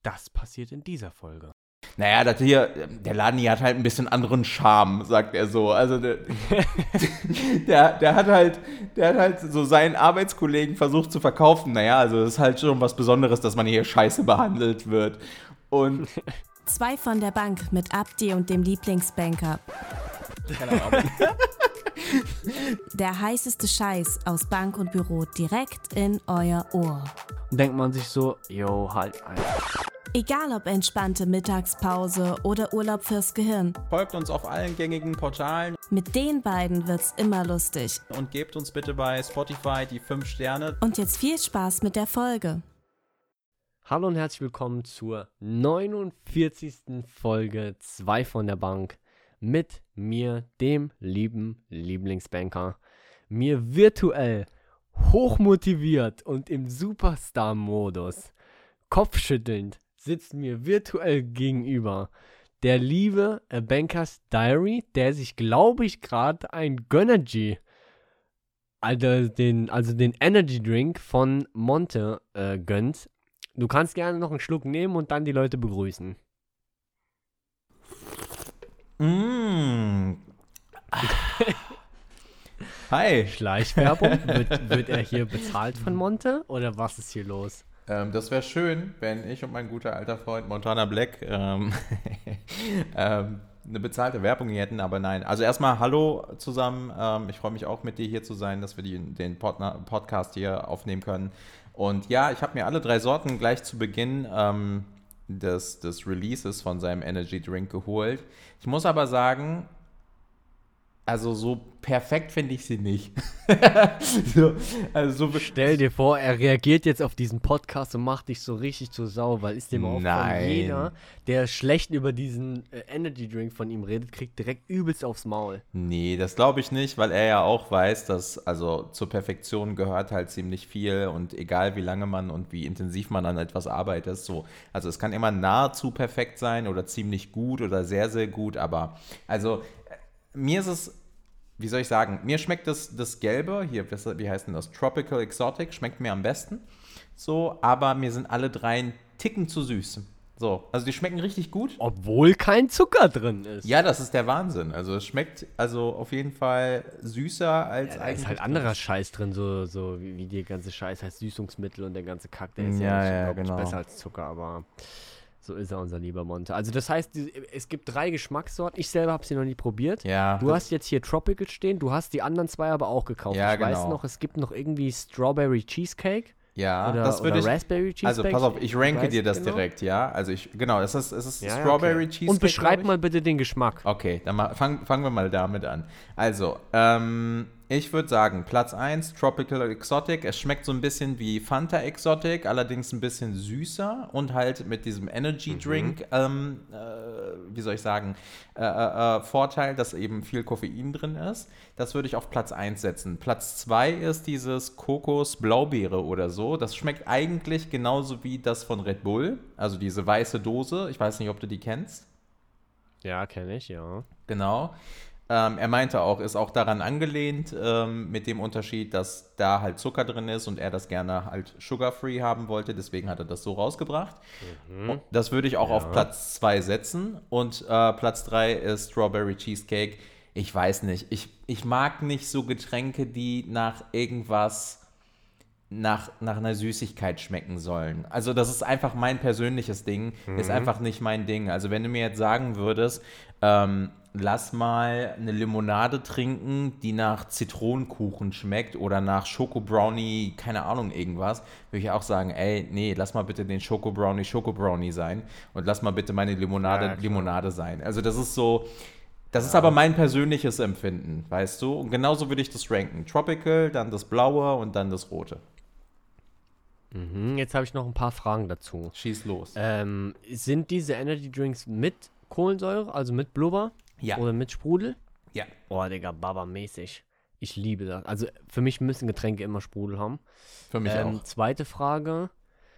Das passiert in dieser Folge. Naja, der Laden hier hat halt ein bisschen anderen Charme, sagt er so. Also der hat halt so seinen Arbeitskollegen versucht zu verkaufen. Naja, also es ist halt schon was Besonderes, dass man hier scheiße behandelt wird. Und 2 von der Bank mit Abdi und dem Lieblingsbanker. Keine Ahnung. Der heißeste Scheiß aus Bank und Büro direkt in euer Ohr. Denkt man sich so, yo, halt ein. Egal ob entspannte Mittagspause oder Urlaub fürs Gehirn, folgt uns auf allen gängigen Portalen mit den beiden wird's immer lustig. und gebt uns bitte bei Spotify die 5 Sterne. Und jetzt viel Spaß mit der Folge. Hallo und herzlich willkommen zur 49. Folge 2 von der Bank mit mir, dem lieben Lieblingsbanker. Mir virtuell, hochmotiviert und im Superstar-Modus, kopfschüttelnd, sitzt mir virtuell gegenüber der liebe A Bankers Diary, der sich, glaube ich, gerade ein Gönnergy, also den Energy Drink von Monte gönnt. Du kannst gerne noch einen Schluck nehmen und dann die Leute begrüßen. Hi. Schleichwerbung? wird er hier bezahlt von Monte? Oder was ist hier los? Das wäre schön, wenn ich und mein guter alter Freund Montana Black eine bezahlte Werbung hier hätten, aber nein. Also erstmal hallo zusammen. Ich freue mich auch mit dir hier zu sein, dass wir den Podcast hier aufnehmen können. Und ja, ich habe mir alle 3 Sorten gleich zu Beginn des Releases von seinem Energy Drink geholt. Ich muss aber sagen, also so perfekt finde ich sie nicht. Stell dir vor, er reagiert jetzt auf diesen Podcast und macht dich so richtig zur Sau, weil ist dem auch von jeder, der schlecht über diesen Energy Drink von ihm redet, kriegt direkt übelst aufs Maul. Nee, das glaube ich nicht, weil er ja auch weiß, dass also zur Perfektion gehört halt ziemlich viel und egal wie lange man und wie intensiv man an etwas arbeitet, so. Also es kann immer nahezu perfekt sein oder ziemlich gut oder sehr, sehr gut, aber also mir ist es, wie soll ich sagen, mir schmeckt das Gelbe, hier, wie heißt denn das? Tropical Exotic, schmeckt mir am besten. So, aber mir sind alle 3 einen Ticken zu süß. So, also die schmecken richtig gut. Obwohl kein Zucker drin ist. Ja, das ist der Wahnsinn. Also es schmeckt also auf jeden Fall süßer als da eigentlich. ist halt anderer Scheiß drin, so wie die ganze Scheiß heißt Süßungsmittel und der ganze Kack, der ist genau. besser als Zucker, aber so ist er, unser lieber Monte. Also das heißt, es gibt 3 Geschmackssorten. Ich selber habe sie noch nie probiert. Ja. Du hast jetzt hier Tropical stehen, du hast die anderen 2 aber auch gekauft. Ja, ich weiß genau. noch, es gibt noch irgendwie Strawberry Cheesecake. Ja, Oder, das würde oder ich. Raspberry Cheesecake. Also pass auf, ich ranke dir das genau. direkt, ja. Also es ist Ja, Strawberry okay. Cheesecake. Und beschreib glaub ich. mal bitte den Geschmack. Okay, dann fangen wir mal damit an. Also, ich würde sagen, Platz 1, Tropical Exotic. Es schmeckt so ein bisschen wie Fanta Exotic, allerdings ein bisschen süßer und halt mit diesem Energy Drink, wie soll ich sagen, Vorteil, dass eben viel Koffein drin ist. Das würde ich auf Platz 1 setzen. Platz 2 ist dieses Kokos Blaubeere oder so. Das schmeckt eigentlich genauso wie das von Red Bull, also diese weiße Dose. Ich weiß nicht, ob du die kennst. Ja, kenne ich, ja. Genau. Er meinte auch, ist auch daran angelehnt, mit dem Unterschied, dass da halt Zucker drin ist und er das gerne halt sugar-free haben wollte. Deswegen hat er das so rausgebracht. Und das würde ich auch auf Platz 2 setzen. Und Platz 3 ist Strawberry Cheesecake. Ich weiß nicht. Ich mag nicht so Getränke, die nach irgendwas, nach einer Süßigkeit schmecken sollen. Also das ist einfach mein persönliches Ding. Ist einfach nicht mein Ding. Also wenn du mir jetzt sagen würdest, lass mal eine Limonade trinken, die nach Zitronenkuchen schmeckt oder nach Schokobrownie, keine Ahnung, irgendwas, würde ich auch sagen, ey, nee, lass mal bitte den Schokobrownie sein und lass mal bitte meine Limonade sein. Also das ist so, das ist aber mein persönliches Empfinden, weißt du? Und genauso würde ich das ranken. Tropical, dann das Blaue und dann das Rote. Jetzt habe ich noch ein paar Fragen dazu. Schieß los. Sind diese Energy Drinks mit Kohlensäure, also mit Blubber? Ja. Oder mit Sprudel? Ja. Oh, Digga, Baba-mäßig. Ich liebe das. Also für mich müssen Getränke immer Sprudel haben. Für mich auch. Zweite Frage.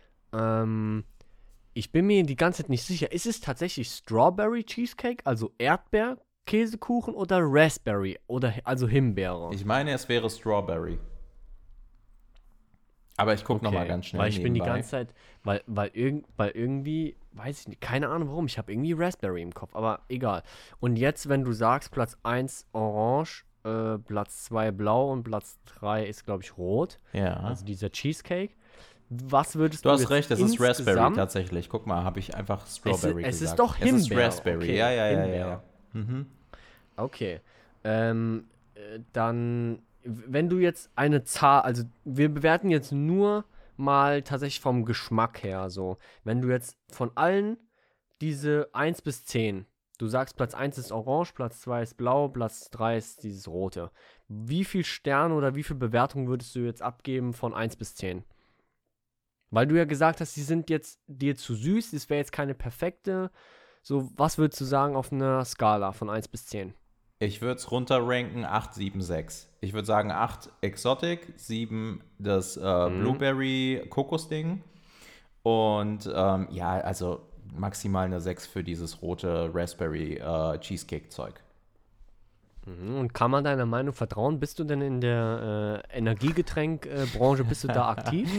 Ich bin mir die ganze Zeit nicht sicher. Ist es tatsächlich Strawberry Cheesecake, also Erdbeer-Käsekuchen oder Raspberry, oder also Himbeere? Ich meine, es wäre Strawberry. Aber ich gucke nochmal ganz schnell weil ich bin die nebenbei. ganze Zeit, weil irgendwie, weiß ich nicht, keine Ahnung warum, ich habe irgendwie Raspberry im Kopf, aber egal. Und jetzt, wenn du sagst, Platz 1 orange, Platz 2 blau und Platz 3 ist, glaube ich, rot, Ja. also dieser Cheesecake, was würdest Du du hast jetzt recht, es ist Raspberry insgesamt- tatsächlich. Guck mal, habe ich einfach Strawberry es ist gesagt. doch Es ist Himbeer, Raspberry, okay, ja. Himbeer. Mhm. Okay. Dann, wenn du jetzt eine Zahl, also wir bewerten jetzt nur mal tatsächlich vom Geschmack her so. Wenn du jetzt von allen diese 1 bis 10, du sagst Platz 1 ist orange, Platz 2 ist blau, Platz 3 ist dieses rote. Wie viel Sterne oder wie viel Bewertung würdest du jetzt abgeben von 1 bis 10? Weil du ja gesagt hast, die sind jetzt dir zu süß, das wäre jetzt keine perfekte. So, was würdest du sagen auf einer Skala von 1 bis 10? Ich würde es runterranken 8, 7, 6. Ich würde sagen 8 Exotic, 7 das Blueberry-Kokos-Ding und ja, also maximal eine 6 für dieses rote Raspberry-Cheesecake-Zeug. Und kann man deiner Meinung vertrauen? Bist du denn in der Energiegetränkbranche, bist du da aktiv?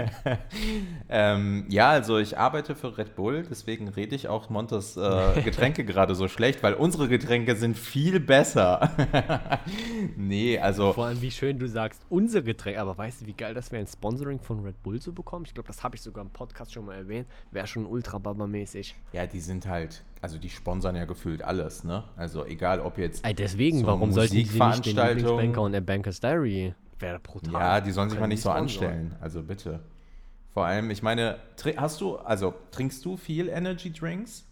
Ja, also ich arbeite für Red Bull, deswegen rede ich auch Montes Getränke gerade so schlecht, weil unsere Getränke sind viel besser. Nee, also Vor allem, wie schön du sagst, unsere Getränke. Aber weißt du, wie geil das wäre, ein Sponsoring von Red Bull zu bekommen? Ich glaube, das habe ich sogar im Podcast schon mal erwähnt. Wäre schon ultra-baba-mäßig. ja, die sind halt, also die sponsern ja gefühlt alles, ne? Also egal, ob jetzt Ey, deswegen, so warum sollten sie nicht den Musikveranstaltungen- Lieblingsbanker und der Bankers Diary? Wäre brutal. Ja, die sollen sich mal Können nicht die so sponsoren. anstellen, also bitte. Vor allem, ich meine, trinkst du viel Energy Drinks?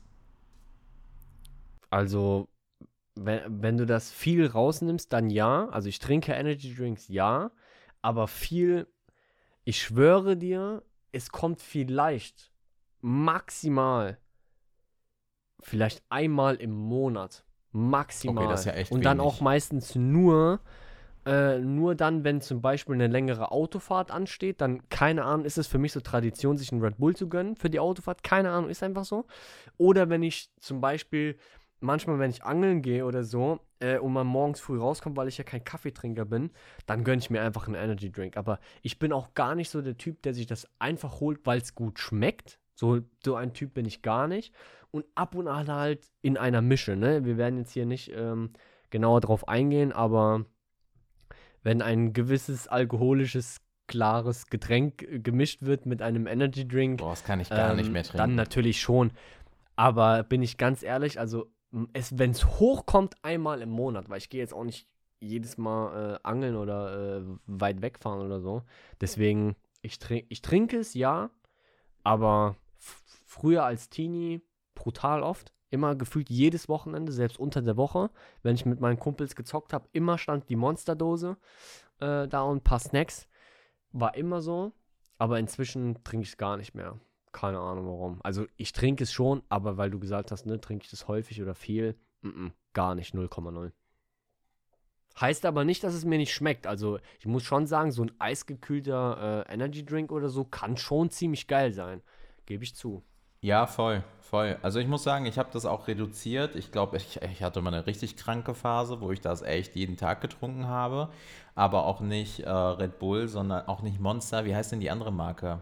Also, wenn du das viel rausnimmst, dann ja. Also ich trinke Energy Drinks, ja. Aber viel, ich schwöre dir, es kommt vielleicht maximal vielleicht einmal im Monat. Maximal. Okay, das ist ja echt Und dann wenig. auch meistens nur dann, wenn zum Beispiel eine längere Autofahrt ansteht, dann, keine Ahnung, ist es für mich so Tradition, sich einen Red Bull zu gönnen für die Autofahrt. Keine Ahnung, ist einfach so. Oder wenn ich zum Beispiel, manchmal, wenn ich angeln gehe oder so, und man morgens früh rauskommt, weil ich ja kein Kaffeetrinker bin, dann gönne ich mir einfach einen Energy Drink. Aber ich bin auch gar nicht so der Typ, der sich das einfach holt, weil es gut schmeckt. So ein Typ bin ich gar nicht. Und ab und an halt in einer Mische, ne? Wir werden jetzt hier nicht genauer drauf eingehen, aber wenn ein gewisses alkoholisches, klares Getränk gemischt wird mit einem Energy Drink, Boah, das kann ich gar nicht mehr trinken. dann natürlich schon. Aber bin ich ganz ehrlich, also wenn es hochkommt, einmal im Monat, weil ich gehe jetzt auch nicht jedes Mal angeln oder weit wegfahren oder so. Deswegen, ich trinke es, ja, aber früher als Teenie brutal oft. Immer gefühlt jedes Wochenende, selbst unter der Woche, wenn ich mit meinen Kumpels gezockt habe, immer stand die Monsterdose da und ein paar Snacks. War immer so, aber inzwischen trinke ich es gar nicht mehr. Keine Ahnung warum. Also ich trinke es schon, aber weil du gesagt hast, ne, trinke ich das häufig oder viel? Gar nicht, 0,0. Heißt aber nicht, dass es mir nicht schmeckt. Also ich muss schon sagen, so ein eisgekühlter Energy Drink oder so kann schon ziemlich geil sein. Gebe ich zu. Ja, voll. Also ich muss sagen, ich habe das auch reduziert. Ich glaube, ich hatte mal eine richtig kranke Phase, wo ich das echt jeden Tag getrunken habe. Aber auch nicht Red Bull, sondern auch nicht Monster. Wie heißt denn die andere Marke?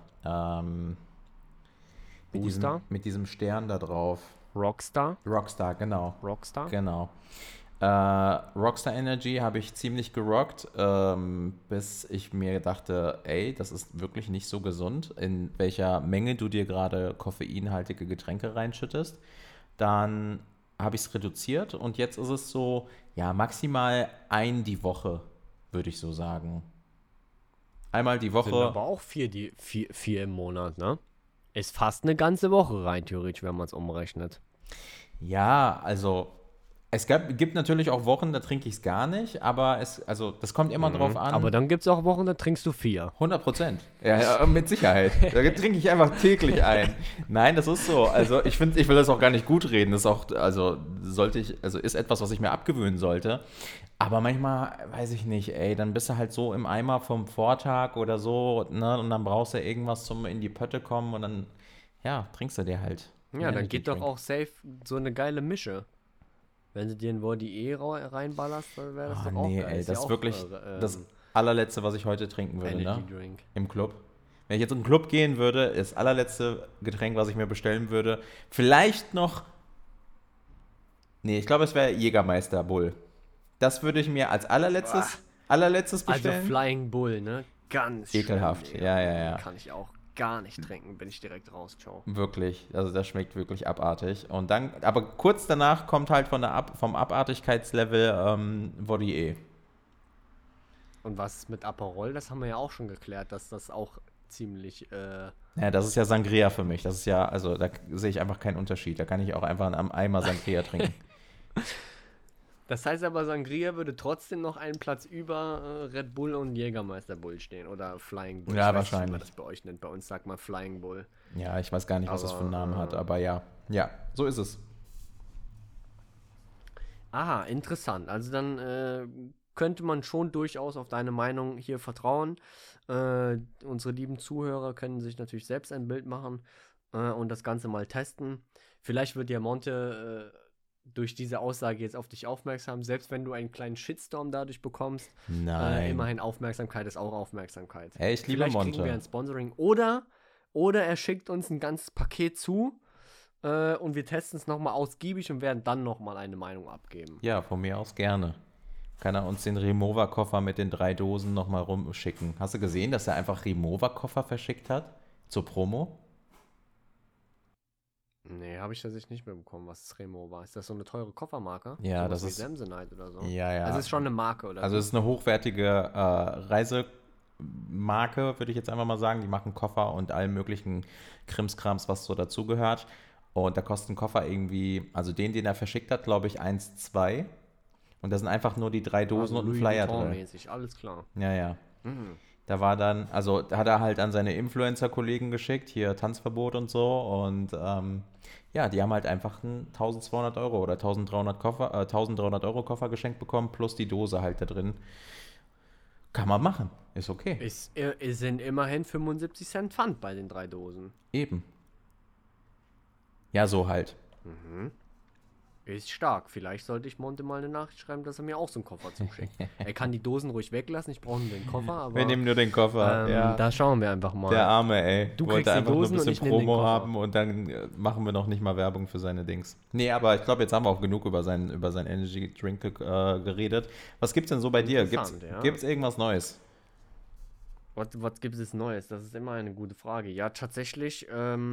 Booster? Mit diesem Stern da drauf. Rockstar? Rockstar, genau. Rockstar? Genau. Rockstar Energy habe ich ziemlich gerockt, bis ich mir dachte, ey, das ist wirklich nicht so gesund, in welcher Menge du dir gerade koffeinhaltige Getränke reinschüttest. Dann habe ich es reduziert und jetzt ist es so, ja, maximal die Woche, würde ich so sagen. Einmal die Sind Woche. aber auch vier im Monat, ne? Ist fast eine ganze Woche rein, theoretisch, wenn man es umrechnet. Ja, also es gibt natürlich auch Wochen, da trinke ich es gar nicht, aber das kommt immer drauf an. Aber dann gibt es auch Wochen, da trinkst du 4. 100%. Ja, mit Sicherheit. Da trinke ich einfach täglich ein. Nein, das ist so. Also ich will das auch gar nicht gut reden. Das ist auch, ist etwas, was ich mir abgewöhnen sollte. Aber manchmal, weiß ich nicht, ey, dann bist du halt so im Eimer vom Vortag oder so, ne, und dann brauchst du irgendwas zum in die Pötte kommen und dann, ja, trinkst du dir halt. Ja, einen dann geht doch Energy-Drink. auch safe so eine geile Mische. Wenn du dir in Body reinballerst, dann wäre das doch auch Nee, geil. ey, Ist das ja ist auch, wirklich das allerletzte, was ich heute trinken würde, Energy ne? Drink. Im Club. Wenn ich jetzt in einen Club gehen würde, das allerletzte Getränk, was ich mir bestellen würde, vielleicht noch, nee, ich glaube, es wäre Jägermeister Bull. Das würde ich mir als allerletztes bestellen. Also Flying Bull, ne? Ganz Ekelhaft, schlimm, ja. Kann ich auch gar nicht trinken, bin ich direkt raus, ciao. Wirklich, also das schmeckt wirklich abartig. Und dann, aber kurz danach kommt halt vom Abartigkeitslevel Volier. Und was ist mit Aperol? Das haben wir ja auch schon geklärt, dass das auch ziemlich, Ja, das ist ja Sangria für mich. Das ist ja, also da sehe ich einfach keinen Unterschied. Da kann ich auch einfach einen Eimer Sangria trinken. Das heißt aber, Sangria würde trotzdem noch einen Platz über Red Bull und Jägermeister Bull stehen. Oder Flying Bull. Ja, ich weiß nicht, wie wahrscheinlich. man das bei euch nennt. Bei uns sagt man Flying Bull. Ja, ich weiß gar nicht, was das für einen Namen hat, aber ja. Ja, so ist es. Aha, interessant. Also dann könnte man schon durchaus auf deine Meinung hier vertrauen. Unsere lieben Zuhörer können sich natürlich selbst ein Bild machen und das Ganze mal testen. Vielleicht wird ja Monte durch diese Aussage jetzt auf dich aufmerksam, selbst wenn du einen kleinen Shitstorm dadurch bekommst. Nein. Immerhin Aufmerksamkeit ist auch Aufmerksamkeit. Ey, ich liebe Vielleicht Monte. kriegen wir ein Sponsoring oder er schickt uns ein ganzes Paket zu und wir testen es nochmal ausgiebig und werden dann nochmal eine Meinung abgeben. Ja, von mir aus gerne. Kann er uns den Remover-Koffer mit den 3 Dosen nochmal rumschicken. Hast du gesehen, dass er einfach Remover-Koffer verschickt hat? Zur Promo? Nee, habe ich tatsächlich nicht mehr bekommen, was das Remo war. Ist das so eine teure Koffermarke? Ja, Sowas das wie ist- Samsonite oder so. Ja. Also es ist schon eine Marke, oder? Also es ist eine hochwertige Reisemarke, würde ich jetzt einfach mal sagen. Die machen Koffer und allen möglichen Krimskrams, was so dazugehört. Und da kostet ein Koffer irgendwie, also den er verschickt hat, glaube ich, 1,2. Und da sind einfach nur die 3 Dosen und ein Louis Flyer Vuitton drin. mäßig, alles klar. Ja. Mhm. Da war dann, also da hat er halt an seine Influencer-Kollegen geschickt, hier Tanzverbot und so. Und ja, die haben halt einfach einen 1.200 € oder 1.300 € Koffer geschenkt bekommen, plus die Dose halt da drin. Kann man machen, ist okay. Es sind immerhin 75 Cent Pfand bei den 3 Dosen. Eben. Ja, so halt. Ist stark. Vielleicht sollte ich Monte mal eine Nachricht schreiben, dass er mir auch so einen Koffer zuschickt. Er kann die Dosen ruhig weglassen, ich brauche nur den Koffer, aber Wir nehmen nur den Koffer. Ja. da schauen wir einfach mal. Der Arme, ey. Du Wollte kriegst die einfach Dosen nur und ein ich bisschen nehm den Promo Koffer. haben und dann machen wir noch nicht mal Werbung für seine Dings. Nee, aber ich glaube, jetzt haben wir auch genug über sein Energy Drink geredet. Was gibt's denn so bei dir? Gibt's Interessant, ja. irgendwas Neues? Was gibt es Neues? Das ist immer eine gute Frage. Ja, tatsächlich,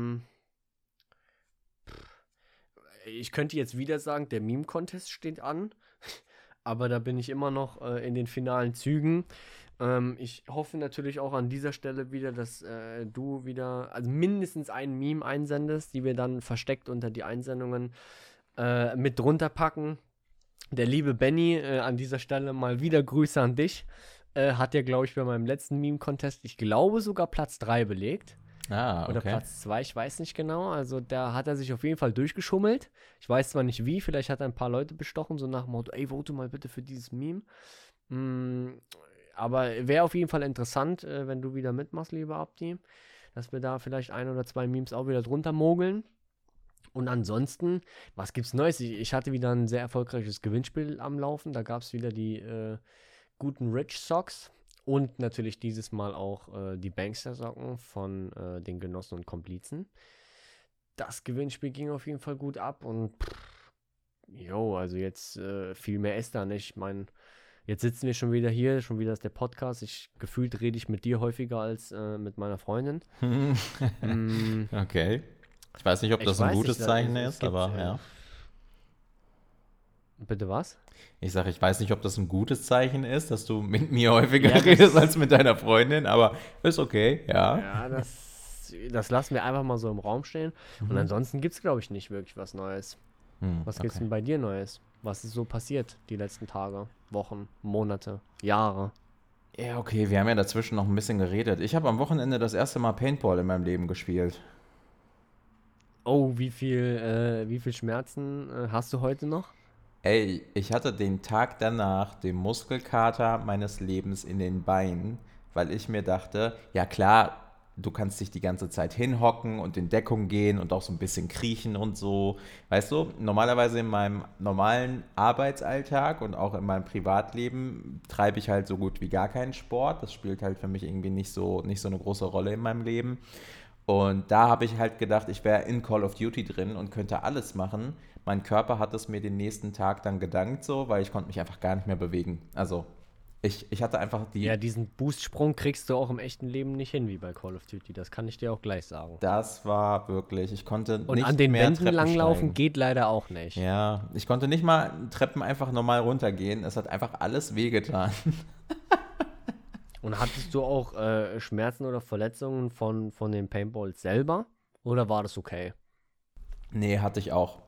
ich könnte jetzt wieder sagen, der Meme-Contest steht an, aber da bin ich immer noch in den finalen Zügen. Ich hoffe natürlich auch an dieser Stelle wieder, dass du wieder, also mindestens ein Meme einsendest, die wir dann versteckt unter die Einsendungen mit drunter packen. Der liebe Benny, an dieser Stelle mal wieder Grüße an dich. Hat ja, glaube ich, bei meinem letzten Meme-Contest, ich glaube, sogar Platz 3 belegt. Ah, okay. Oder Platz 2, ich weiß nicht genau. Also da hat er sich auf jeden Fall durchgeschummelt. Ich weiß zwar nicht wie, vielleicht hat er ein paar Leute bestochen, so nach dem Motto, ey, vote mal bitte für dieses Meme. Aber wäre auf jeden Fall interessant, wenn du wieder mitmachst, lieber Abdi, dass wir da vielleicht 1 oder 2 Memes auch wieder drunter mogeln. Und ansonsten, was gibt's Neues? Ich hatte wieder ein sehr erfolgreiches Gewinnspiel am Laufen. Da gab es wieder die guten Rich Socks und natürlich dieses Mal auch die Bankster-Socken von den Genossen und Komplizen. Das Gewinnspiel ging auf jeden Fall gut ab und also jetzt viel mehr ist da nicht. Ich meine, jetzt sitzen wir schon wieder hier, schon wieder ist der Podcast. Gefühlt rede ich mit dir häufiger als mit meiner Freundin. Okay. Ich weiß nicht, ob das ein gutes Zeichen ist, gibt, aber ja. Bitte was? Ich sage, ich weiß nicht, ob das ein gutes Zeichen ist, dass du mit mir häufiger redest als mit deiner Freundin, aber ist okay, ja. Ja, das lassen wir einfach mal so im Raum stehen. Und ansonsten gibt es, glaube ich, nicht wirklich was Neues. Was gibt's denn bei dir Neues? Was ist so passiert die letzten Tage, Wochen, Monate, Jahre? Ja, okay, wir haben ja dazwischen noch ein bisschen geredet. Ich habe am Wochenende das erste Mal Paintball in meinem Leben gespielt. Oh, wie viel Schmerzen hast du heute noch? Ey, ich hatte den Tag danach den Muskelkater meines Lebens in den Beinen, weil ich mir dachte, ja klar, du kannst dich die ganze Zeit hinhocken und in Deckung gehen und auch so ein bisschen kriechen und so. Weißt du, normalerweise in meinem normalen Arbeitsalltag und auch in meinem Privatleben treibe ich halt so gut wie gar keinen Sport. Das spielt halt für mich irgendwie nicht so eine große Rolle in meinem Leben. Und da habe ich halt gedacht, ich wäre in Call of Duty drin und könnte alles machen. Mein Körper hat es mir den nächsten Tag dann gedankt so, weil ich konnte mich einfach gar nicht mehr bewegen. Also ich hatte einfach Ja, diesen Boost-Sprung kriegst du auch im echten Leben nicht hin, wie bei Call of Duty. Das kann ich dir auch gleich sagen. Das war wirklich, ich konnte Und nicht an den mehr Wänden Treppen langlaufen steigen. geht leider auch nicht. Ja, ich konnte nicht mal Treppen einfach normal runtergehen. Es hat einfach alles wehgetan. Und hattest du auch Schmerzen oder Verletzungen von den Paintballs selber? Oder war das okay? Nee, hatte ich auch.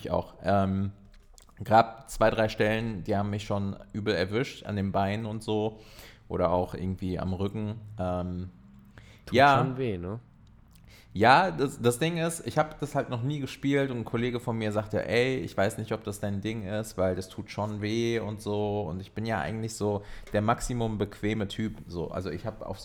Gab 2, 3 Stellen, die haben mich schon übel erwischt, an den Beinen und so. Oder auch irgendwie am Rücken. Tut Ja, schon weh, ne? ja, das Ding ist, ich habe das halt noch nie gespielt und ein Kollege von mir sagte, ey, ich weiß nicht, ob das dein Ding ist, weil das tut schon weh und so. Und ich bin ja eigentlich so der Maximum bequeme Typ. So. Also ich habe auf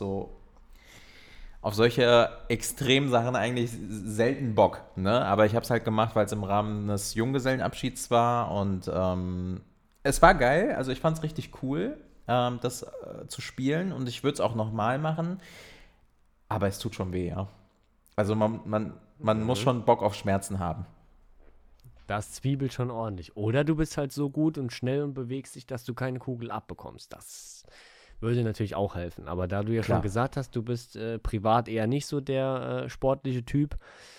solche Extremsachen eigentlich selten Bock. Ne? Aber ich habe es halt gemacht, weil es im Rahmen des Junggesellenabschieds war. Und es war geil. Also ich fand es richtig cool, das zu spielen. Und ich würde es auch nochmal machen. Aber es tut schon weh, ja. Also man muss schon Bock auf Schmerzen haben. Das zwiebelt schon ordentlich. Oder du bist halt so gut und schnell und bewegst dich, dass du keine Kugel abbekommst. Das würde natürlich auch helfen. Aber da du ja Klar. schon gesagt hast, du bist privat eher nicht so der sportliche Typ,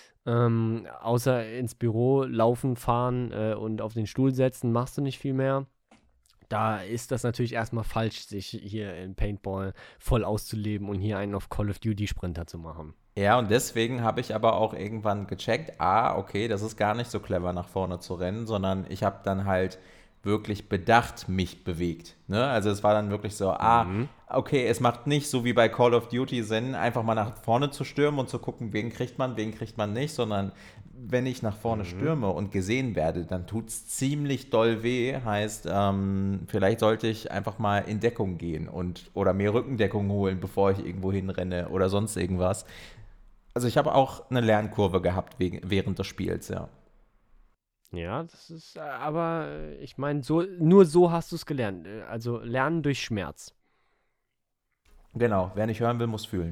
außer ins Büro laufen, fahren und auf den Stuhl setzen, machst du nicht viel mehr. Da ist das natürlich erstmal falsch, sich hier in Paintball voll auszuleben und hier einen auf Call of Duty Sprinter zu machen. Ja, und deswegen habe ich aber auch irgendwann gecheckt, okay, das ist gar nicht so clever nach vorne zu rennen, sondern ich habe dann halt wirklich bedacht mich bewegt. Ne? Also es war dann wirklich so, okay, es macht nicht so wie bei Call of Duty Sinn, einfach mal nach vorne zu stürmen und zu gucken, wen kriegt man nicht, sondern wenn ich nach vorne stürme und gesehen werde, dann tut es ziemlich doll weh. Heißt, vielleicht sollte ich einfach mal in Deckung gehen oder mir Rückendeckung holen, bevor ich irgendwo hinrenne oder sonst irgendwas. Also ich habe auch eine Lernkurve gehabt während des Spiels, ja. Ja, das ist, aber ich meine, nur so hast du es gelernt. Also lernen durch Schmerz. Genau, wer nicht hören will, muss fühlen.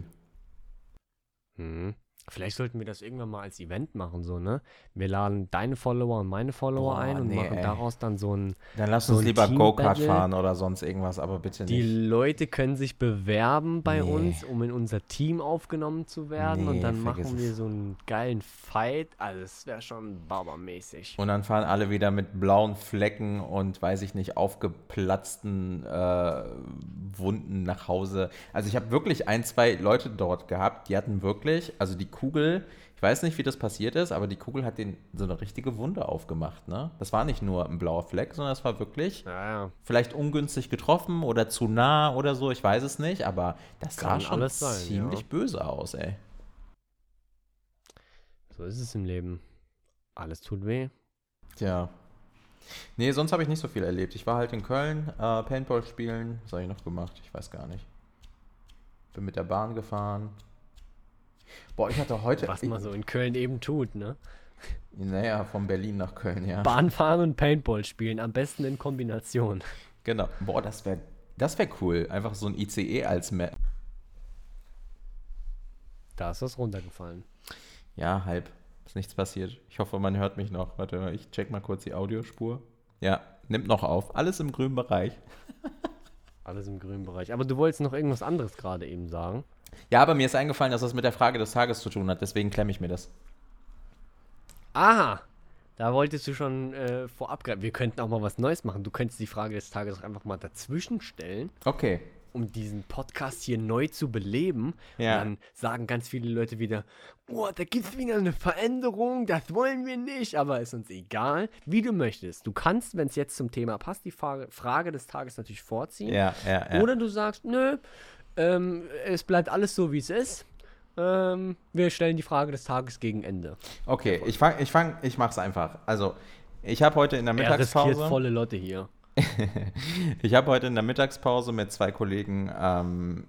Vielleicht sollten wir das irgendwann mal als Event machen, so, ne? Wir laden deine Follower und meine Follower ein und machen daraus dann so ein Dann lass so uns ein lieber Go-Kart Team-Battle. fahren oder sonst irgendwas, aber bitte Die nicht. Leute können sich bewerben bei Nee. uns, um in unser Team aufgenommen zu werden. Nee, Und dann vergiss machen wir es. so einen geilen Fight. Also, das wäre schon bauermäßig. Und dann fahren alle wieder mit blauen Flecken und, weiß ich nicht, aufgeplatzten Wunden nach Hause. Also ich habe wirklich 1, 2 Leute dort gehabt, die hatten wirklich, also die Kugel, ich weiß nicht, wie das passiert ist, aber die Kugel hat denen so eine richtige Wunde aufgemacht. Ne? Das war nicht nur ein blauer Fleck, sondern das war wirklich Ja. vielleicht ungünstig getroffen oder zu nah oder so, ich weiß es nicht, aber das sah Kann schon alles sein, ziemlich ja. böse aus, ey. So ist es im Leben. Alles tut weh. Tja. Nee, sonst habe ich nicht so viel erlebt. Ich war halt in Köln, Paintball spielen. Was habe ich noch gemacht? Ich weiß gar nicht. Bin mit der Bahn gefahren. Boah, ich hatte heute... Was man so in Köln eben tut, ne? Naja, von Berlin nach Köln, ja. Bahnfahren und Paintball spielen. Am besten in Kombination. Genau. Boah, das wär cool. Einfach so ein ICE als Map. Da ist was runtergefallen. Ja, halb. Ist nichts passiert. Ich hoffe, man hört mich noch. Warte mal, ich check mal kurz die Audiospur. Ja, nimmt noch auf. Alles im grünen Bereich. Alles im grünen Bereich. Aber du wolltest noch irgendwas anderes gerade eben sagen. Ja, aber mir ist eingefallen, dass das mit der Frage des Tages zu tun hat. Deswegen klemme ich mir das. Aha! Da wolltest du schon vorab greifen. Wir könnten auch mal was Neues machen. Du könntest die Frage des Tages auch einfach mal dazwischen stellen, Okay. um diesen Podcast hier neu zu beleben. Ja. Und dann sagen ganz viele Leute wieder, oh, da gibt es wieder eine Veränderung, das wollen wir nicht, aber ist uns egal, wie du möchtest. Du kannst, wenn es jetzt zum Thema passt, die Frage des Tages natürlich vorziehen. Ja. Oder du sagst, nö, es bleibt alles so, wie es ist. Wir stellen die Frage des Tages gegen Ende. Okay, ich mach's einfach. Also, ich habe heute in der Er riskiert Mittagspause, volle Lotte hier. ich habe heute in der Mittagspause mit 2 Kollegen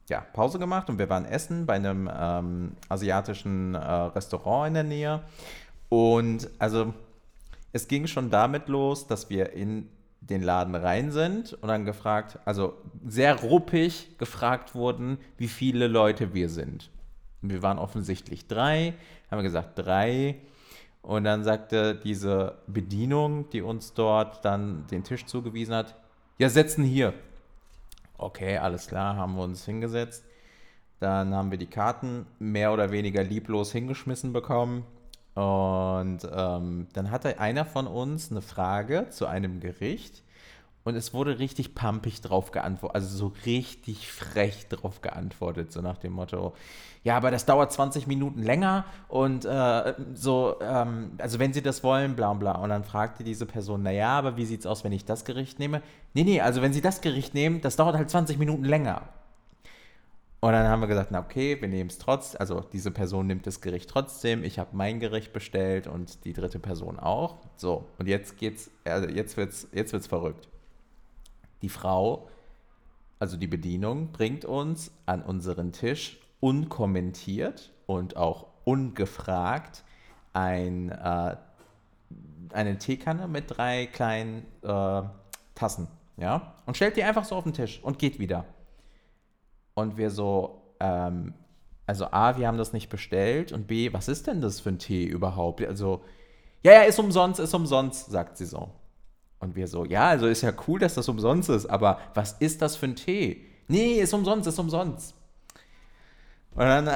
Pause gemacht und wir waren essen bei einem asiatischen Restaurant in der Nähe. Und also es ging schon damit los, dass wir in den Laden rein sind und dann also sehr ruppig gefragt wurden, wie viele Leute wir sind. Und wir waren offensichtlich 3, haben wir gesagt 3. Und dann sagte diese Bedienung, die uns dort dann den Tisch zugewiesen hat, ja, setzen hier. Okay, alles klar, haben wir uns hingesetzt. Dann haben wir die Karten mehr oder weniger lieblos hingeschmissen bekommen. Und dann hatte einer von uns eine Frage zu einem Gericht und es wurde richtig pumpig drauf geantwortet, also so richtig frech drauf geantwortet, so nach dem Motto, ja, aber das dauert 20 Minuten länger und also wenn Sie das wollen, bla bla. Und dann fragte diese Person, naja, aber wie sieht's aus, wenn ich das Gericht nehme? Nee, also wenn Sie das Gericht nehmen, das dauert halt 20 Minuten länger. Und dann haben wir gesagt, na okay, wir nehmen es trotzdem, also diese Person nimmt das Gericht trotzdem, ich habe mein Gericht bestellt und die dritte Person auch. So, und jetzt wird's verrückt. Die Frau, also die Bedienung, bringt uns an unseren Tisch unkommentiert und auch ungefragt eine Teekanne mit 3 kleinen Tassen, ja, und stellt die einfach so auf den Tisch und geht wieder. Und wir so, also A, wir haben das nicht bestellt und B, was ist denn das für ein Tee überhaupt? Also, ja, ist umsonst, sagt sie so. Und wir so, ja, also ist ja cool, dass das umsonst ist, aber was ist das für ein Tee? Nee, ist umsonst. Und dann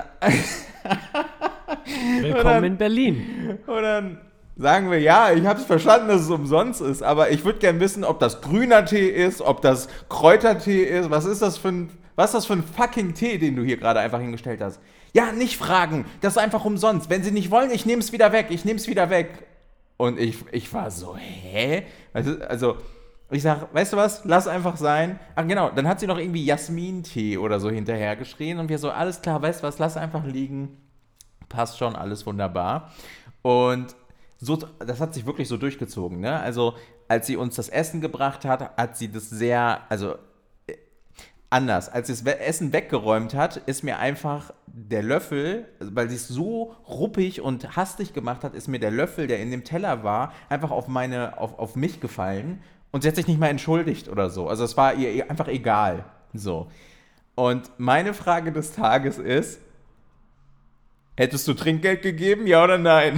Willkommen in Berlin. Und dann sagen wir, ja, ich habe es verstanden, dass es umsonst ist, aber ich würde gerne wissen, ob das grüner Tee ist, ob das Kräutertee ist, was ist das für ein fucking Tee, den du hier gerade einfach hingestellt hast? Ja, nicht fragen, das ist einfach umsonst. Wenn sie nicht wollen, ich nehme es wieder weg. Und ich war so, hä? Also, ich sag, weißt du was, lass einfach sein. Ach genau, dann hat sie noch irgendwie Jasmin-Tee oder so hinterher geschrien und wir so, alles klar, weißt du was, lass einfach liegen. Passt schon, alles wunderbar. Und so, das hat sich wirklich so durchgezogen, ne? Also, als sie uns das Essen gebracht hat, hat sie das sehr, also anders. Als sie das Essen weggeräumt hat, ist mir einfach der Löffel, weil sie es so ruppig und hastig gemacht hat, ist mir der Löffel, der in dem Teller war, einfach auf mich gefallen und sie hat sich nicht mal entschuldigt oder so. Also es war ihr einfach egal. So. Und meine Frage des Tages ist, hättest du Trinkgeld gegeben, ja oder nein?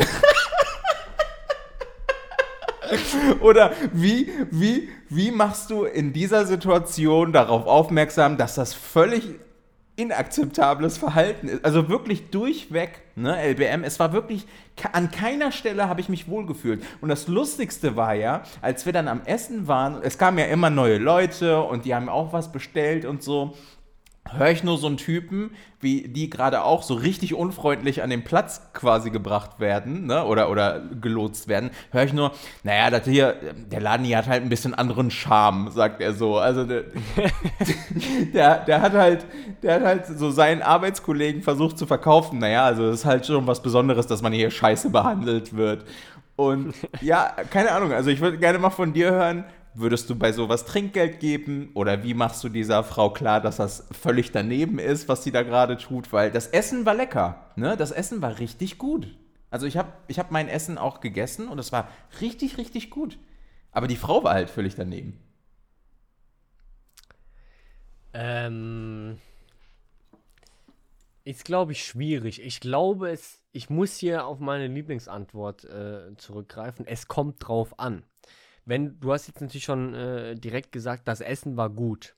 Oder wie machst du in dieser Situation darauf aufmerksam, dass das völlig inakzeptables Verhalten ist? Also wirklich durchweg, ne, LBM, es war wirklich, an keiner Stelle habe ich mich wohlgefühlt. Und das Lustigste war ja, als wir dann am Essen waren, es kamen ja immer neue Leute und die haben auch was bestellt und so, höre ich nur so einen Typen, wie die gerade auch so richtig unfreundlich an den Platz quasi gebracht werden, ne, oder gelotst werden, höre ich nur, naja, das hier, der Laden hier hat halt ein bisschen anderen Charme, sagt er so. Also der hat halt so seinen Arbeitskollegen versucht zu verkaufen, naja, also das ist halt schon was Besonderes, dass man hier scheiße behandelt wird. Und ja, keine Ahnung, also ich würde gerne mal von dir hören, würdest du bei sowas Trinkgeld geben? Oder wie machst du dieser Frau klar, dass das völlig daneben ist, was sie da gerade tut? Weil das Essen war lecker, ne? Das Essen war richtig gut. Also ich hab mein Essen auch gegessen und es war richtig, richtig gut. Aber die Frau war halt völlig daneben. Ist, glaube ich, schwierig. Ich glaube, ich muss hier auf meine Lieblingsantwort zurückgreifen. Es kommt drauf an. Du hast jetzt natürlich schon direkt gesagt, das Essen war gut.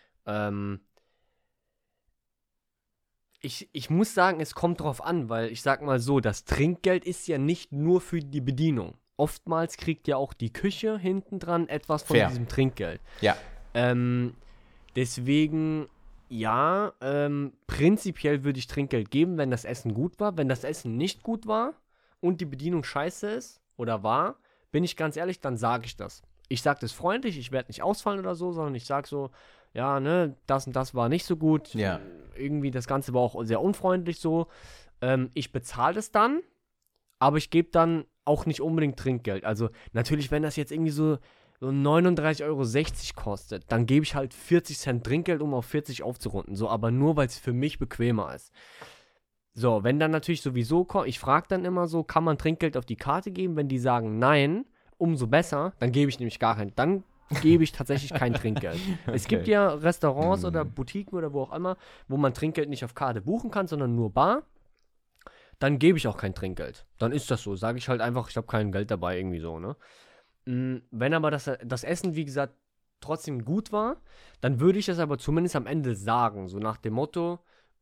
Ich muss sagen, es kommt drauf an, weil ich sag mal so, das Trinkgeld ist ja nicht nur für die Bedienung. Oftmals kriegt ja auch die Küche hinten dran etwas von diesem Trinkgeld. Ja. Deswegen, ja, prinzipiell würde ich Trinkgeld geben, wenn das Essen gut war. Wenn das Essen nicht gut war und die Bedienung scheiße ist oder war, bin ich ganz ehrlich, dann sage ich das. Ich sage das freundlich, ich werde nicht ausfallen oder so, sondern ich sage so, ja, ne, das und das war nicht so gut. Ja. Irgendwie das Ganze war auch sehr unfreundlich so. Ich bezahle das dann, aber ich gebe dann auch nicht unbedingt Trinkgeld. Also natürlich, wenn das jetzt irgendwie so so 39,60 € kostet, dann gebe ich halt 40 Cent Trinkgeld, um auf 40 aufzurunden. So, aber nur, weil es für mich bequemer ist. So, wenn dann natürlich sowieso, ich frage dann immer so, kann man Trinkgeld auf die Karte geben? Wenn die sagen nein, umso besser, dann gebe ich nämlich gar kein. Dann gebe ich tatsächlich kein Trinkgeld. Es gibt ja Restaurants oder Boutiquen oder wo auch immer, wo man Trinkgeld nicht auf Karte buchen kann, sondern nur bar. Dann gebe ich auch kein Trinkgeld. Dann ist das so. Sage ich halt einfach, ich habe kein Geld dabei, irgendwie so, ne? Wenn aber das Essen, wie gesagt, trotzdem gut war, dann würde ich das aber zumindest am Ende sagen. So nach dem Motto,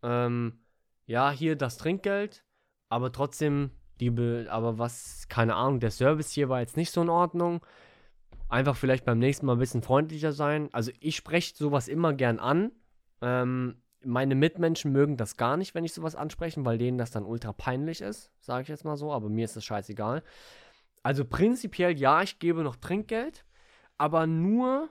ja, hier das Trinkgeld, aber trotzdem, aber was, keine Ahnung, der Service hier war jetzt nicht so in Ordnung. Einfach vielleicht beim nächsten Mal ein bisschen freundlicher sein. Also ich spreche sowas immer gern an. Meine Mitmenschen mögen das gar nicht, wenn ich sowas anspreche, weil denen das dann ultra peinlich ist, sage ich jetzt mal so, aber mir ist das scheißegal. Also prinzipiell ja, ich gebe noch Trinkgeld, aber nur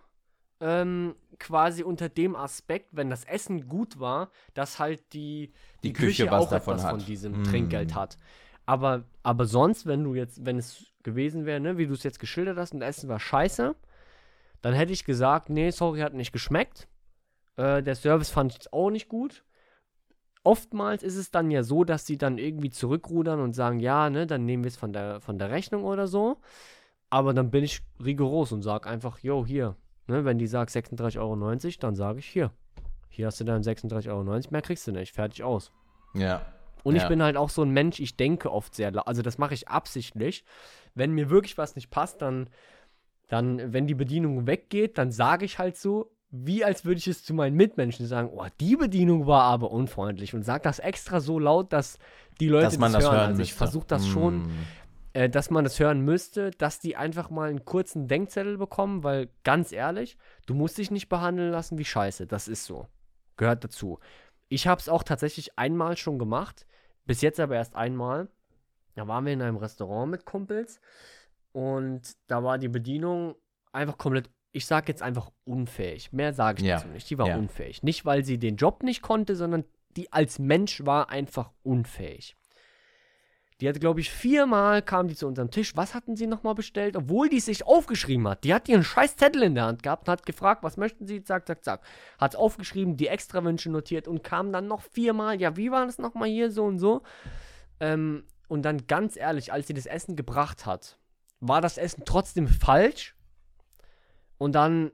quasi unter dem Aspekt, wenn das Essen gut war, dass halt die Küche was auch davon etwas hat. von diesem Trinkgeld hat. Aber sonst, wenn es gewesen wäre, ne, wie du es jetzt geschildert hast und das Essen war scheiße, dann hätte ich gesagt, nee, sorry, hat nicht geschmeckt. Der Service fand ich jetzt auch nicht gut. Oftmals ist es dann ja so, dass sie dann irgendwie zurückrudern und sagen, ja, ne, dann nehmen wir es von der Rechnung oder so. Aber dann bin ich rigoros und sage einfach, yo, hier. Ne, wenn die sagt 36,90 €, dann sage ich, hier hast du dann 36,90 €, mehr kriegst du nicht, fertig aus. Ja. Und ich bin halt auch so ein Mensch, ich denke oft sehr, also das mache ich absichtlich. Wenn mir wirklich was nicht passt, dann wenn die Bedienung weggeht, dann sage ich halt so, wie als würde ich es zu meinen Mitmenschen sagen, oh, die Bedienung war aber unfreundlich und sage das extra so laut, dass die Leute dass man das hören Also ich müsste. versuche das schon, dass man das hören müsste, dass die einfach mal einen kurzen Denkzettel bekommen, weil ganz ehrlich, du musst dich nicht behandeln lassen wie Scheiße, das ist so, gehört dazu. Ich habe es auch tatsächlich einmal schon gemacht, bis jetzt aber erst einmal. Da waren wir in einem Restaurant mit Kumpels und da war die Bedienung einfach komplett, ich sag jetzt einfach unfähig. Mehr sage ich dazu nicht. Die war unfähig. Nicht, weil sie den Job nicht konnte, sondern die als Mensch war einfach unfähig. Die hat, glaube ich, 4-mal kam die zu unserem Tisch. Was hatten sie nochmal bestellt? Obwohl die es sich aufgeschrieben hat. Die hat ihren scheiß Zettel in der Hand gehabt und hat gefragt, was möchten sie? Zack, zack, zack. Hat es aufgeschrieben, die Extrawünsche notiert und kam dann noch 4-mal. Ja, wie war das nochmal hier? So und so. Und dann ganz ehrlich, als sie das Essen gebracht hat, war das Essen trotzdem falsch. Und dann,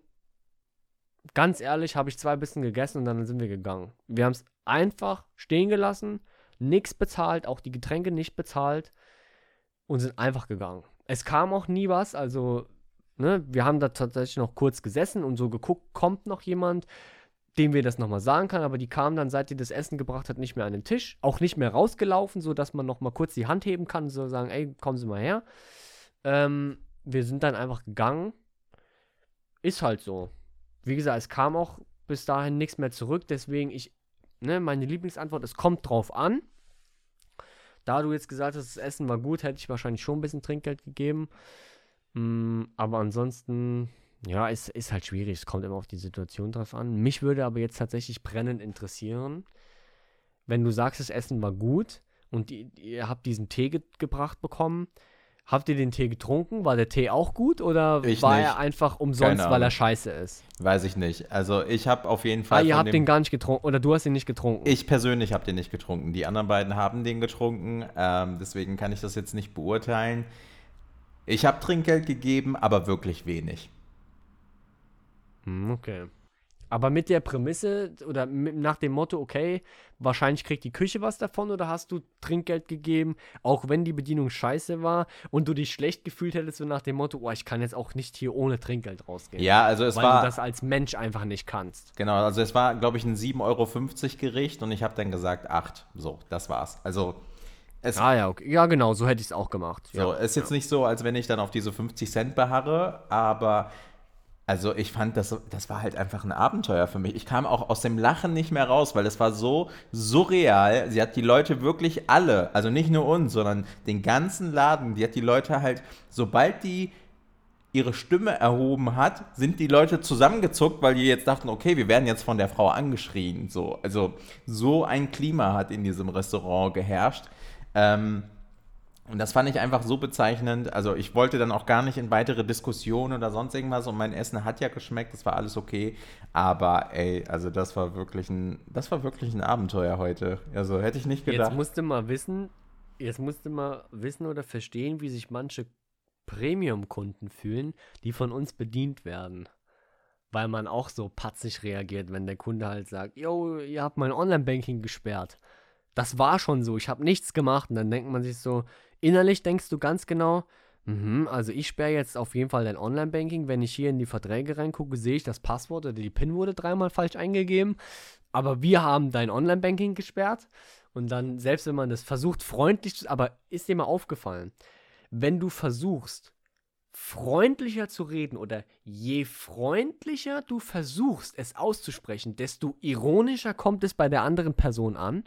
ganz ehrlich, habe ich 2 Bissen gegessen und dann sind wir gegangen. Wir haben es einfach stehen gelassen, nichts bezahlt, auch die Getränke nicht bezahlt und sind einfach gegangen. Es kam auch nie was, also, ne, wir haben da tatsächlich noch kurz gesessen und so geguckt, kommt noch jemand, dem wir das nochmal sagen kann, aber die kam dann, seit die das Essen gebracht hat, nicht mehr an den Tisch, auch nicht mehr rausgelaufen, sodass man nochmal kurz die Hand heben kann, so sagen, ey, kommen Sie mal her. Wir sind dann einfach gegangen. Ist halt so. Wie gesagt, es kam auch bis dahin nichts mehr zurück, deswegen meine Lieblingsantwort, es kommt drauf an. Da du jetzt gesagt hast, das Essen war gut, hätte ich wahrscheinlich schon ein bisschen Trinkgeld gegeben. Aber ansonsten, ja, es ist halt schwierig, es kommt immer auf die Situation drauf an. Mich würde aber jetzt tatsächlich brennend interessieren, wenn du sagst, das Essen war gut und ihr habt diesen Tee gebracht bekommen, habt ihr den Tee getrunken? War der Tee auch gut oder war er einfach umsonst, weil er scheiße ist? Weiß ich nicht. Also ich habe auf jeden Fall ihr habt den gar nicht getrunken oder du hast ihn nicht getrunken? Ich persönlich habe den nicht getrunken. Die anderen beiden haben den getrunken. Deswegen kann ich das jetzt nicht beurteilen. Ich habe Trinkgeld gegeben, aber wirklich wenig. Okay. Aber mit der Prämisse oder nach dem Motto, okay, wahrscheinlich kriegt die Küche was davon oder hast du Trinkgeld gegeben, auch wenn die Bedienung scheiße war und du dich schlecht gefühlt hättest, so nach dem Motto, oh, ich kann jetzt auch nicht hier ohne Trinkgeld rausgehen. Ja, also es weil war... du das als Mensch einfach nicht kannst. Genau, also es war, glaube ich, ein 7,50 € Gericht und ich habe dann gesagt 8. So, das war's. Also... ja, okay. Ja, genau, so hätte ich es auch gemacht. So, ist jetzt nicht so, als wenn ich dann auf diese 50 Cent beharre, aber... Also ich fand, das war halt einfach ein Abenteuer für mich. Ich kam auch aus dem Lachen nicht mehr raus, weil es war so surreal. Sie hat die Leute wirklich alle, also nicht nur uns, sondern den ganzen Laden, die hat die Leute halt, sobald die ihre Stimme erhoben hat, sind die Leute zusammengezuckt, weil die jetzt dachten, okay, wir werden jetzt von der Frau angeschrien. So. Also so ein Klima hat in diesem Restaurant geherrscht. Und das fand ich einfach so bezeichnend. Also ich wollte dann auch gar nicht in weitere Diskussionen oder sonst irgendwas. Und mein Essen hat ja geschmeckt, das war alles okay. Aber ey, also das war wirklich ein Abenteuer heute. Also hätte ich nicht gedacht. Jetzt musst du mal wissen oder verstehen, wie sich manche Premium-Kunden fühlen, die von uns bedient werden. Weil man auch so patzig reagiert, wenn der Kunde halt sagt, yo, ihr habt mein Online-Banking gesperrt. Das war schon so, ich habe nichts gemacht. Und dann denkt man sich so, innerlich denkst du ganz genau, also ich sperre jetzt auf jeden Fall dein Online-Banking. Wenn ich hier in die Verträge reingucke, sehe ich, das Passwort oder die PIN wurde 3-mal falsch eingegeben. Aber wir haben dein Online-Banking gesperrt. Und dann, selbst wenn man das versucht, freundlich, aber ist dir mal aufgefallen, wenn du versuchst, freundlicher zu reden oder je freundlicher du versuchst, es auszusprechen, desto ironischer kommt es bei der anderen Person an?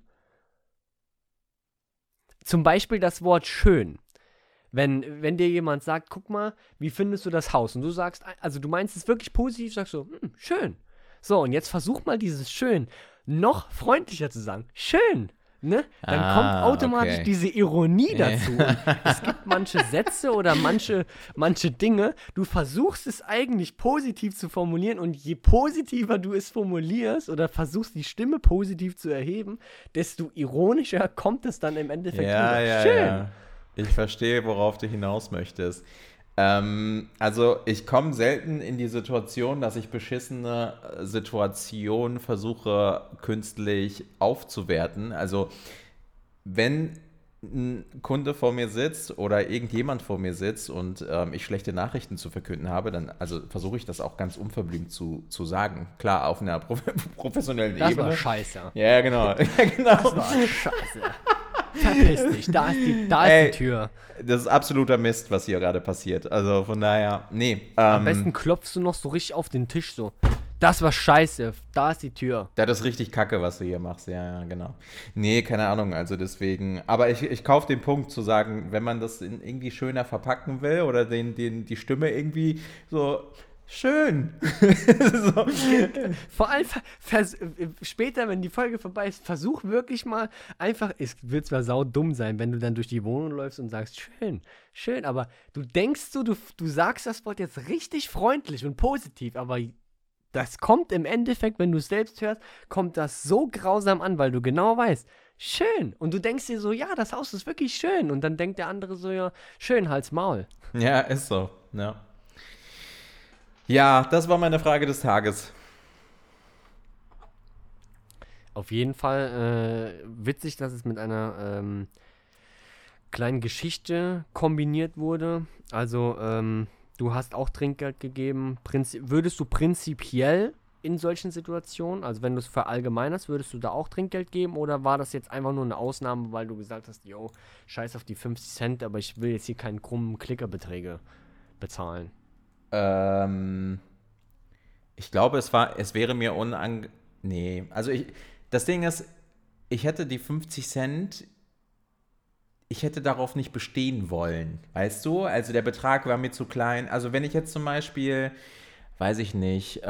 Zum Beispiel das Wort schön. Wenn dir jemand sagt, guck mal, wie findest du das Haus? Und du sagst, also du meinst es wirklich positiv, sagst so, schön. So, und jetzt versuch mal dieses schön noch freundlicher zu sagen. Schön. Ne? Dann kommt automatisch diese Ironie dazu. Und es gibt manche Sätze oder manche Dinge, du versuchst es eigentlich positiv zu formulieren und je positiver du es formulierst oder versuchst die Stimme positiv zu erheben, desto ironischer kommt es dann im Endeffekt rüber. Schön. Ja. Ich verstehe, worauf du hinaus möchtest. Also ich komme selten in die Situation, dass ich beschissene Situationen versuche künstlich aufzuwerten. Also wenn ein Kunde vor mir sitzt oder irgendjemand vor mir sitzt und ich schlechte Nachrichten zu verkünden habe, dann also versuche ich das auch ganz unverblümt zu sagen. Klar, auf einer professionellen Ebene. Das war scheiße. Ja, genau. Das war scheiße. Verpiss dich, da ist die Tür. Das ist absoluter Mist, was hier gerade passiert. Also von daher, nee. Am besten klopfst du noch so richtig auf den Tisch so. Das war scheiße, da ist die Tür. Das ist richtig kacke, was du hier machst. Ja, genau. Nee, keine Ahnung, also deswegen. Aber ich kaufe den Punkt zu sagen, wenn man das irgendwie schöner verpacken will oder die Stimme irgendwie so schön. So. Vor allem später, wenn die Folge vorbei ist, versuch wirklich mal einfach, es wird zwar saudumm sein, wenn du dann durch die Wohnung läufst und sagst, schön, aber du denkst so, du sagst das Wort jetzt richtig freundlich und positiv, aber das kommt im Endeffekt, wenn du es selbst hörst, kommt das so grausam an, weil du genau weißt, schön. Und du denkst dir so, ja, das Haus ist wirklich schön. Und dann denkt der andere so, ja, schön, halt's Maul. Ja, ist so, ja. Ja, das war meine Frage des Tages. Auf jeden Fall witzig, dass es mit einer kleinen Geschichte kombiniert wurde. Also, du hast auch Trinkgeld gegeben. Würdest du prinzipiell in solchen Situationen, also wenn du es verallgemeinerst, würdest du da auch Trinkgeld geben? Oder war das jetzt einfach nur eine Ausnahme, weil du gesagt hast, yo, scheiß auf die 50 Cent, aber ich will jetzt hier keinen krummen Klickerbeträge bezahlen? Ich glaube, es wäre mir nee, also das Ding ist, ich hätte die 50 Cent, ich hätte darauf nicht bestehen wollen, weißt du? Also der Betrag war mir zu klein. Also wenn ich jetzt zum Beispiel, weiß ich nicht,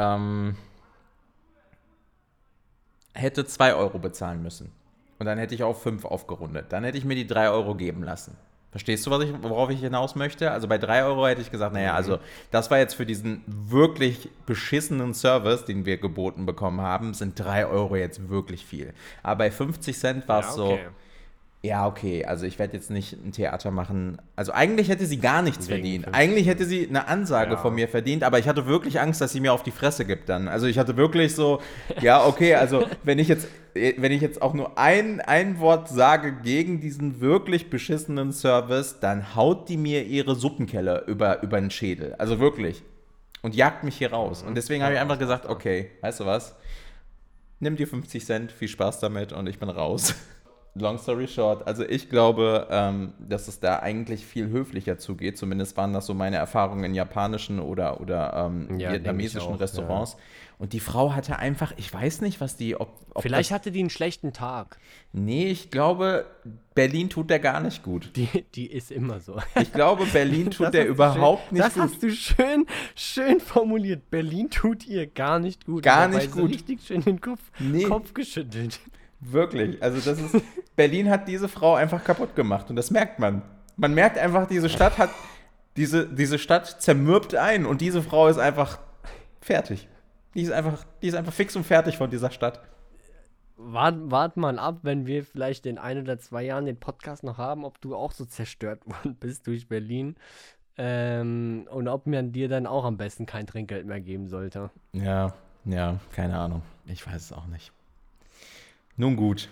hätte 2 Euro bezahlen müssen und dann hätte ich auf 5 aufgerundet, dann hätte ich mir die 3 Euro geben lassen. Verstehst du, worauf ich hinaus möchte? Also bei 3 Euro hätte ich gesagt, naja, also das war jetzt für diesen wirklich beschissenen Service, den wir geboten bekommen haben, sind 3 Euro jetzt wirklich viel. Aber bei 50 Cent war es so, ja, okay, also ich werde jetzt nicht ein Theater machen. Also eigentlich hätte sie gar nichts verdient. Eigentlich hätte sie eine Ansage von mir verdient, aber ich hatte wirklich Angst, dass sie mir auf die Fresse gibt dann. Also ich hatte wirklich so, ja, okay, also wenn ich jetzt auch nur ein Wort sage gegen diesen wirklich beschissenen Service, dann haut die mir ihre Suppenkelle über den Schädel. Also wirklich. Und jagt mich hier raus. Und deswegen habe ich einfach gesagt, okay, weißt du was? Nimm dir 50 Cent, viel Spaß damit und ich bin raus. Long story short, also ich glaube, dass es da eigentlich viel höflicher zugeht. Zumindest waren das so meine Erfahrungen in japanischen oder vietnamesischen Restaurants. Ja. Und die Frau hatte einfach, ich weiß nicht, was die... Vielleicht hatte die einen schlechten Tag. Nee, ich glaube, Berlin tut der gar nicht gut. Die ist immer so. Ich glaube, Berlin tut der überhaupt nicht gut. Das hast du schön formuliert. Berlin tut ihr gar nicht gut. Gar nicht gut. So richtig schön den Kopf geschüttelt. Wirklich, also Berlin hat diese Frau einfach kaputt gemacht und das merkt man. Man merkt einfach, diese Stadt zermürbt ein und diese Frau ist einfach fertig. Die ist einfach fix und fertig von dieser Stadt. Wart mal ab, wenn wir vielleicht in 1 oder 2 Jahren den Podcast noch haben, ob du auch so zerstört worden bist durch Berlin. Und ob man dir dann auch am besten kein Trinkgeld mehr geben sollte. Ja, keine Ahnung. Ich weiß es auch nicht. Nun gut.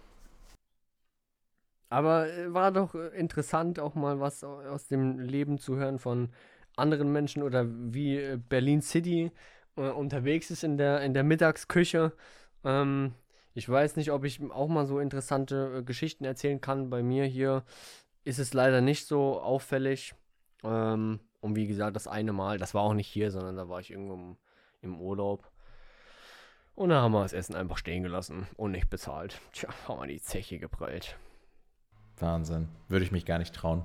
Aber war doch interessant, auch mal was aus dem Leben zu hören von anderen Menschen oder wie Berlin City unterwegs ist in der Mittagsküche. Ich weiß nicht, ob ich auch mal so interessante Geschichten erzählen kann. Bei mir hier ist es leider nicht so auffällig. Und wie gesagt, das eine Mal, das war auch nicht hier, sondern da war ich irgendwo im Urlaub. Und da haben wir das Essen einfach stehen gelassen und nicht bezahlt. Tja, haben wir die Zeche geprellt. Wahnsinn. Würde ich mich gar nicht trauen.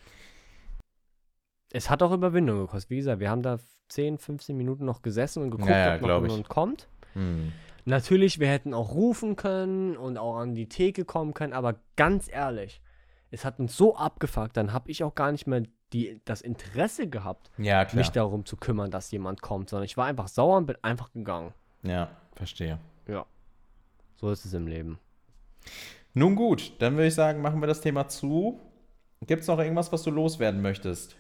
Es hat auch Überwindung gekostet. Wie gesagt, wir haben da 10, 15 Minuten noch gesessen und geguckt, Ja, ob noch glaub ich. jemand kommt. Natürlich, wir hätten auch rufen können und auch an die Theke kommen können, aber ganz ehrlich, es hat uns so abgefuckt, dann habe ich auch gar nicht mehr das Interesse gehabt, Ja, klar. mich darum zu kümmern, dass jemand kommt, sondern ich war einfach sauer und bin einfach gegangen. Ja, verstehe. Ja, so ist es im Leben. Nun gut, dann würde ich sagen, machen wir das Thema zu. Gibt es noch irgendwas, was du loswerden möchtest?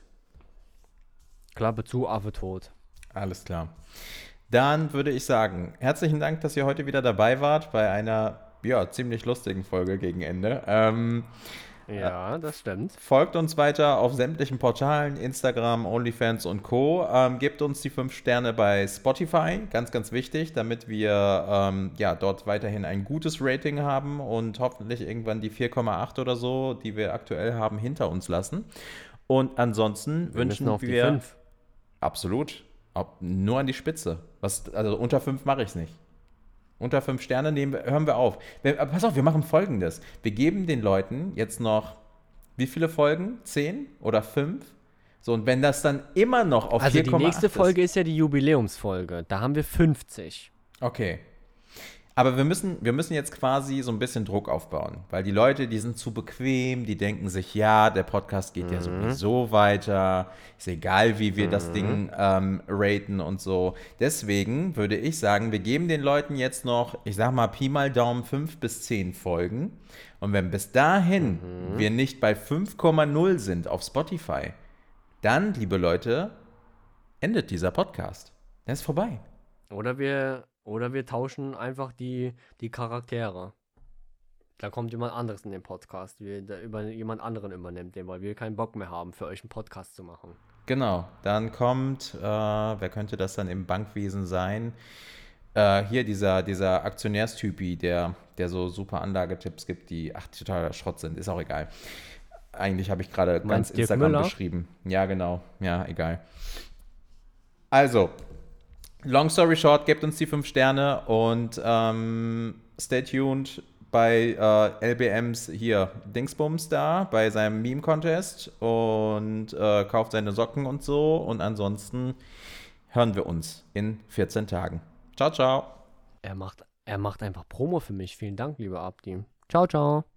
Klappe zu, Affe tot. Alles klar. Dann würde ich sagen, herzlichen Dank, dass ihr heute wieder dabei wart bei einer, ziemlich lustigen Folge gegen Ende. Ja, das stimmt. Folgt uns weiter auf sämtlichen Portalen, Instagram, OnlyFans und Co. Gebt uns die 5 Sterne bei Spotify, ganz, ganz wichtig, damit wir dort weiterhin ein gutes Rating haben und hoffentlich irgendwann die 4,8 oder so, die wir aktuell haben, hinter uns lassen. Und ansonsten wünschen auf die wir 5. absolut nur an die Spitze. Also unter 5 mache ich es nicht. Unter 5 Sterne hören wir auf. Pass auf, wir machen Folgendes. Wir geben den Leuten jetzt noch, wie viele Folgen? 10 oder 5? So, und wenn das dann immer noch auf 4,8 Also die nächste Folge ist ja die Jubiläumsfolge. Da haben wir 50. Okay. Aber wir müssen jetzt quasi so ein bisschen Druck aufbauen, weil die Leute, die sind zu bequem, die denken sich, ja, der Podcast geht ja sowieso weiter, ist egal, wie wir das Ding raten und so. Deswegen würde ich sagen, wir geben den Leuten jetzt noch, ich sag mal, Pi mal Daumen 5 bis 10 Folgen. Und wenn bis dahin wir nicht bei 5,0 sind auf Spotify, dann, liebe Leute, endet dieser Podcast. Der ist vorbei. Oder wir tauschen einfach die Charaktere. Da kommt jemand anderes in den Podcast, jemand anderen übernimmt den, weil wir keinen Bock mehr haben, für euch einen Podcast zu machen. Genau, dann kommt, wer könnte das dann im Bankwesen sein? Hier dieser Aktionärstypi, der so super Anlagetipps gibt, die totaler Schrott sind, ist auch egal. Eigentlich habe ich gerade ganz Dirk Instagram Müller? beschrieben. Ja, genau, ja, egal. Also, long story short, gebt uns die 5 Sterne und stay tuned bei LBMs hier Dingsbums da, bei seinem Meme-Contest und kauft seine Socken und so. Und ansonsten hören wir uns in 14 Tagen. Ciao, ciao. Er macht einfach Promo für mich. Vielen Dank, lieber Abdi. Ciao, ciao.